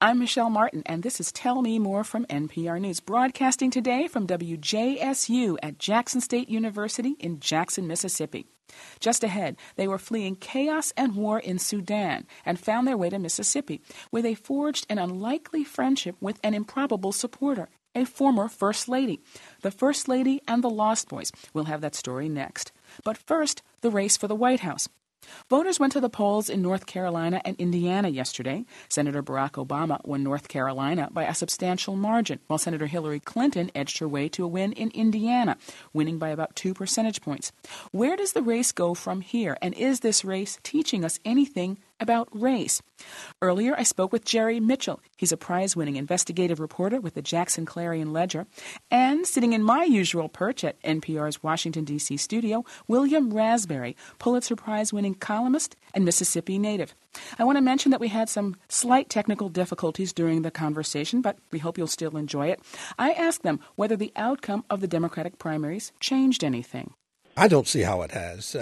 I'm Michelle Martin, and this is Tell Me More from NPR News, broadcasting today from WJSU at Jackson State University in Jackson, Mississippi. Just ahead, they were fleeing chaos and war in Sudan and found their way to Mississippi, where they forged an unlikely friendship with an improbable supporter, a former First Lady. The First Lady and the Lost Boys. We'll have that story next. But first, the race for the White House. Voters went to the polls in North Carolina and Indiana yesterday. Senator Barack Obama won North Carolina by a substantial margin, while Senator Hillary Clinton edged her way to a win in Indiana, winning by about 2 percentage points. Where does the race go from here, and is this race teaching us anything about race? Earlier, I spoke with Jerry Mitchell. He's a prize-winning investigative reporter with the Jackson Clarion Ledger. And sitting in my usual perch at NPR's Washington, D.C. studio, William Raspberry, Pulitzer Prize-winning columnist and Mississippi native. I want to mention that we had some slight technical difficulties during the conversation, but we hope you'll still enjoy it. I asked them whether the outcome of the Democratic primaries changed anything. I don't see how it has.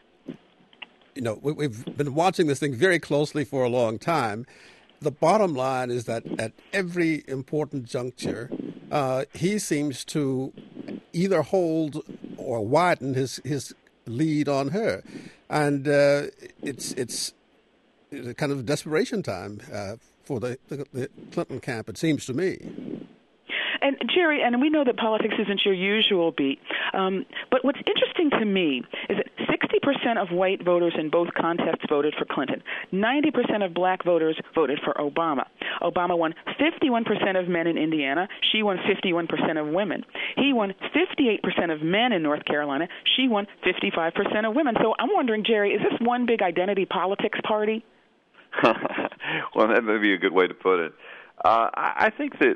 We've been watching this thing very closely for a long time. The bottom line is that at every important juncture, he seems to either hold or widen his lead on her. And it's a kind of desperation time for the Clinton camp, it seems to me. And Jerry, and we know that politics isn't your usual beat, but what's interesting to me is that 60% of white voters in both contests voted for Clinton. 90% of black voters voted for Obama. Obama won 51% of men in Indiana. She won 51% of women. He won 58% of men in North Carolina. She won 55% of women. So I'm wondering, Jerry, is this one big identity politics party? Well, that may be a good way to put it. I think that,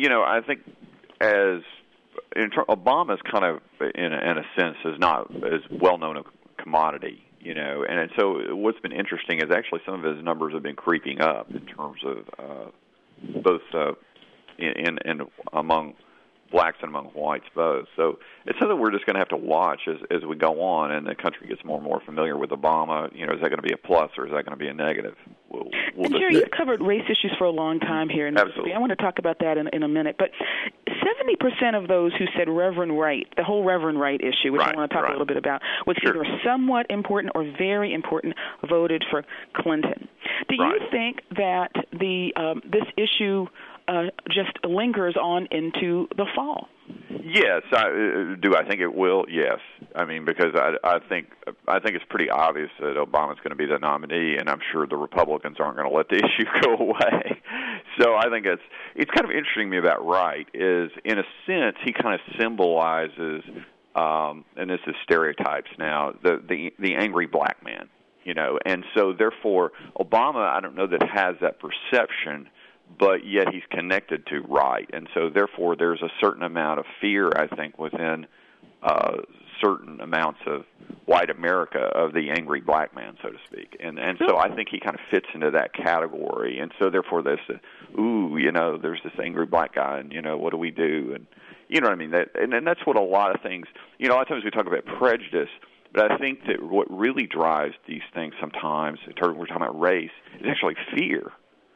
as Obama's kind of, in a sense, is not as well-known a commodity, and so what's been interesting is actually some of his numbers have been creeping up in terms of both in among blacks and among whites both. So it's something we're just going to have to watch as we go on, and the country gets more and more familiar with Obama. Is that going to be a plus or is that going to be a negative? And Jerry, you've covered race issues for a long time here in Mississippi. I want to talk about that in a minute. But 70% of those who said Reverend Wright, the whole Reverend Wright issue, which I want to talk a little bit about, was either somewhat important or very important, voted for Clinton. Do you think that this issue just lingers on into the fall? Yes, do I think it will? Yes, I mean, because I think it's pretty obvious that Obama's going to be the nominee, and I'm sure the Republicans aren't going to let the issue go away. So I think it's kind of interesting to me about Wright is, in a sense, he kind of symbolizes, and this is stereotypes now, the angry black man, and so therefore Obama, I don't know that has that perception, but yet he's connected to Wright, and so therefore there's a certain amount of fear, I think, within certain amounts of white America of the angry black man, so to speak, and so I think he kind of fits into that category, and so therefore there's there's this angry black guy, and what do we do, and you know what I mean, and that's what a lot of things, a lot of times we talk about prejudice, but I think that what really drives these things sometimes, we're talking about race, is actually fear.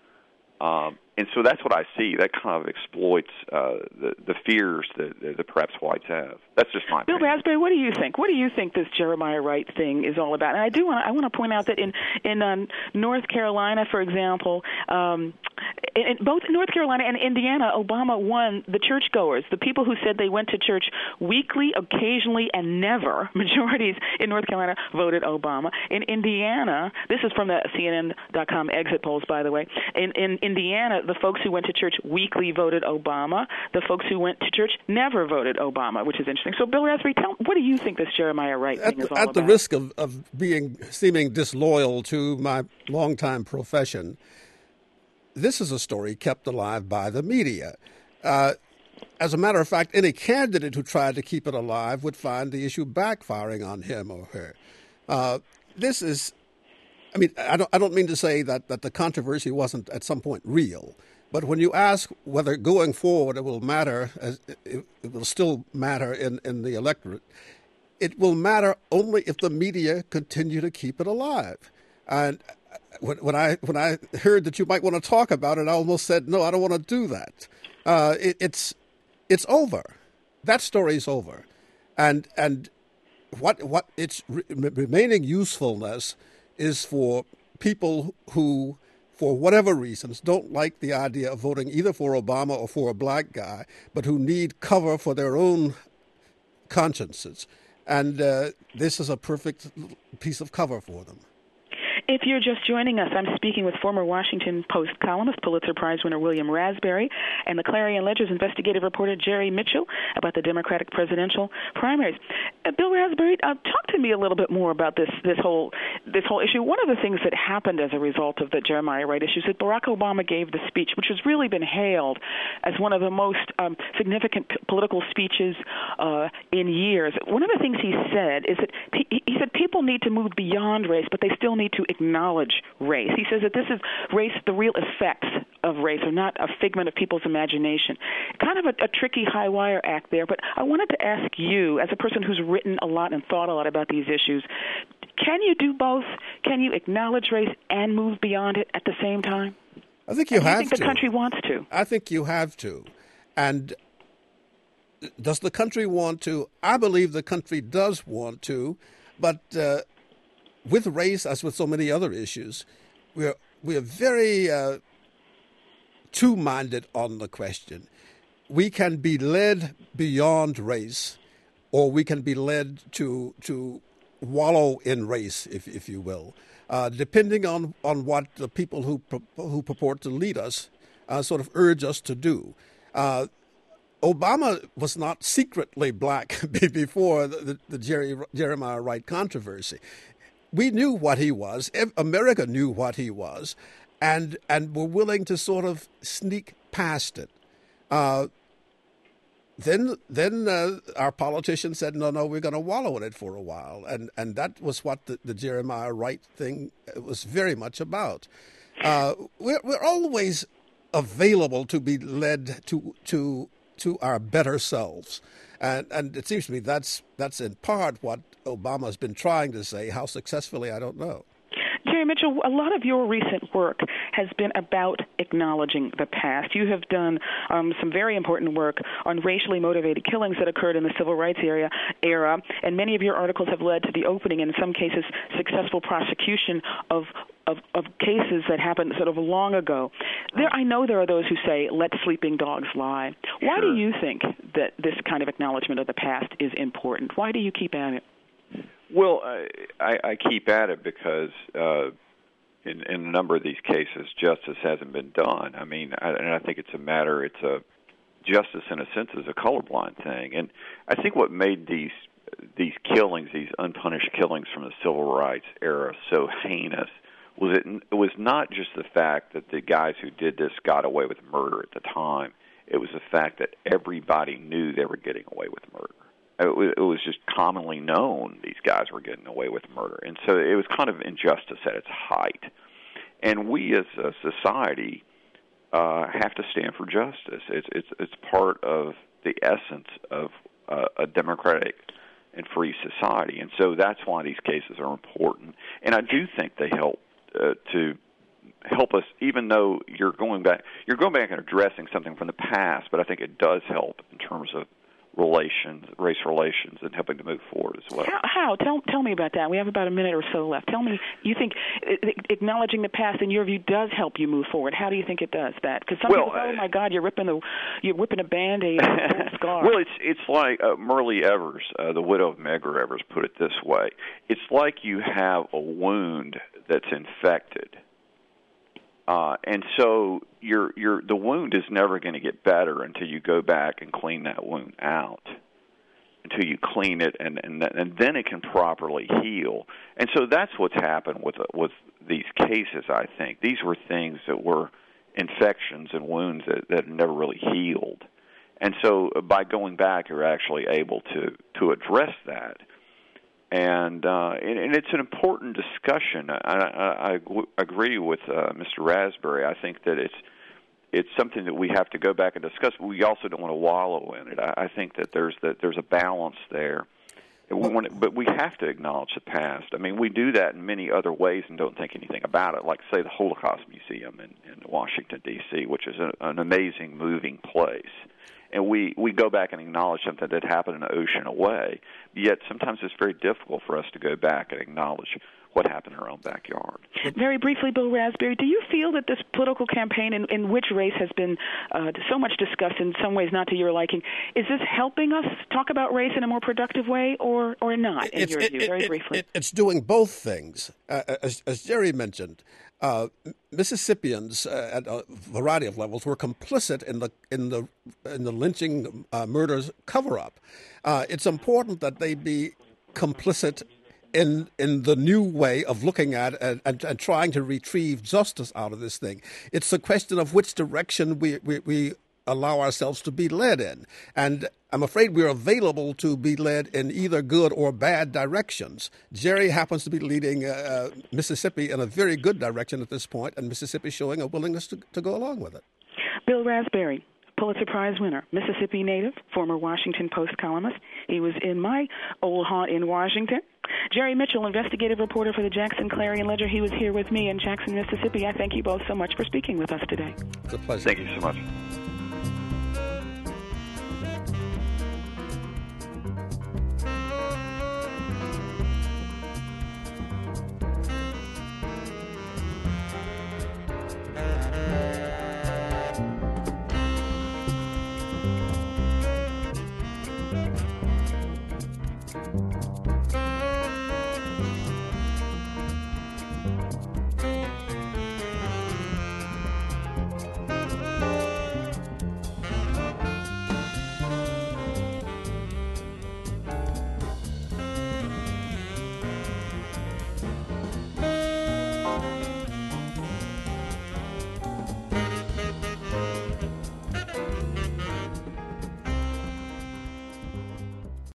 And so that's what I see. That kind of exploits the fears that perhaps whites have. That's just my opinion. Bill Raspberry, what do you think? What do you think this Jeremiah Wright thing is all about? And I want to point out that in North Carolina, for example, in both North Carolina and Indiana, Obama won the churchgoers, the people who said they went to church weekly, occasionally, and never. Majorities in North Carolina voted Obama. In Indiana, this is from the CNN.com exit polls, by the way. In Indiana, the folks who went to church weekly voted Obama. The folks who went to church never voted Obama, which is interesting. So, Bill Raspberry, what do you think this Jeremiah Wright thing is all about? At the risk of seeming disloyal to my longtime profession, this is a story kept alive by the media. As a matter of fact, any candidate who tried to keep it alive would find the issue backfiring on him or her. This is, I don't mean to say that the controversy wasn't at some point real, but when you ask whether going forward it will matter, it will still matter in the electorate, it will matter only if the media continue to keep it alive. And when I heard that you might want to talk about it, I almost said, no, I don't want to do that. It's over. That story's over, and what its remaining usefulness is for people who, for whatever reasons, don't like the idea of voting either for Obama or for a black guy, but who need cover for their own consciences. And this is a perfect piece of cover for them. If you're just joining us, I'm speaking with former Washington Post columnist, Pulitzer Prize winner William Raspberry, and the Clarion Ledger's investigative reporter Jerry Mitchell about the Democratic presidential primaries. Bill Raspberry, talk to me a little bit more about this whole issue. One of the things that happened as a result of the Jeremiah Wright issue is that Barack Obama gave the speech, which has really been hailed as one of the most significant political speeches in years. One of the things he said is that he said people need to move beyond race, but they still need to acknowledge race. He says that this is race, the real effects of race are not a figment of people's imagination. Kind of a tricky high wire act there, but I wanted to ask you, as a person who's written a lot and thought a lot about these issues, can you do both? Can you acknowledge race and move beyond it at the same time? I think you have to. Do you think the country wants to? I think you have to. And does the country want to? I believe the country does want to, but with race, as with so many other issues, we're very two-minded on the question. We can be led beyond race, or we can be led to wallow in race, if you will, depending on what the people who purport to lead us sort of urge us to do. Obama was not secretly black before the Jeremiah Wright controversy. We knew what he was. America knew what he was, and were willing to sort of sneak past it. Then our politicians said, no, we're going to wallow in it for a while, and that was what the Jeremiah Wright thing was very much about. We're always available to be led to our better selves. And it seems to me that's in part what Obama's been trying to say. How successfully, I don't know. Jerry Mitchell, a lot of your recent work has been about acknowledging the past. You have done some very important work on racially motivated killings that occurred in the civil rights era, and many of your articles have led to the opening, and in some cases, successful prosecution of cases that happened sort of long ago. I know there are those who say, let sleeping dogs lie. Why do you think that this kind of acknowledgement of the past is important? Why do you keep at it? Well, I keep at it because in a number of these cases, justice hasn't been done. I mean, I think justice in a sense is a colorblind thing. And I think what made these killings, these unpunished killings from the civil rights era so heinous was it was not just the fact that the guys who did this got away with murder at the time. It was the fact that everybody knew they were getting away with murder. It was just commonly known these guys were getting away with murder. And so it was kind of injustice at its height. And we as a society have to stand for justice. It's part of the essence of a democratic and free society. And so that's why these cases are important. And I do think they help to help us, even though you're going back and addressing something from the past, but I think it does help in terms of race relations, and helping to move forward as well. How? Tell me about that. We have about a minute or so left. Tell me, you think acknowledging the past, in your view, does help you move forward? How do you think it does that? Because some people say, oh my God, you're whipping a Band-Aid on a scar. Well, it's like Myrlie Evers, the widow of Medgar Evers, put it this way. It's like you have a wound that's infected. And so the wound is never going to get better until you go back and clean that wound out, until you clean it, and then it can properly heal. And so that's what's happened with these cases, I think. These were things that were infections and wounds that never really healed. And so by going back, you're actually able to address that. And it's an important discussion. I agree with Mr. Raspberry. I think that it's something that we have to go back and discuss. But we also don't want to wallow in it. I think that there's a balance there, But we have to acknowledge the past. I mean, we do that in many other ways and don't think anything about it, like, say, the Holocaust Museum in Washington, D.C., which is an amazing, moving place. And we go back and acknowledge something that happened an ocean away, yet sometimes it's very difficult for us to go back and acknowledge what happened in our own backyard. Very briefly, Bill Raspberry, do you feel that this political campaign in which race has been so much discussed, in some ways not to your liking, is this helping us talk about race in a more productive way or not, in your view? Very briefly. It's doing both things. As Jerry mentioned, Mississippians at a variety of levels were complicit in the lynching murders cover-up. It's important that they be complicit in the new way of looking at and trying to retrieve justice out of this thing. It's a question of which direction we allow ourselves to be led in. And I'm afraid we're available to be led in either good or bad directions. Jerry happens to be leading Mississippi in a very good direction at this point, and Mississippi showing a willingness to go along with it. Bill Raspberry, Pulitzer Prize winner, Mississippi native, former Washington Post columnist. He was in my old haunt in Washington. Jerry Mitchell, investigative reporter for the Jackson Clarion Ledger. He was here with me in Jackson, Mississippi. I thank you both so much for speaking with us today. It's a pleasure. Thank you so much.